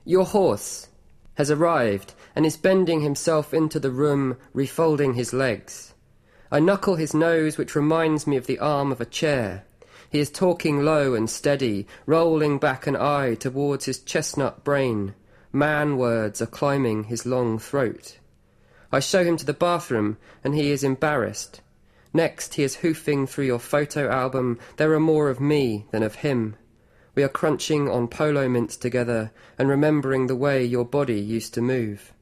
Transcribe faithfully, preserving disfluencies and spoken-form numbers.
Your horse has arrived and is bending himself into the room, refolding his legs. I knuckle his nose, which reminds me of the arm of a chair. He is talking low and steady, rolling back an eye towards his chestnut brain. Man words are climbing his long throat. I show him to the bathroom, and he is embarrassed. Next, he is hoofing through your photo album. There are more of me than of him. We are crunching on polo mints together and remembering the way your body used to move.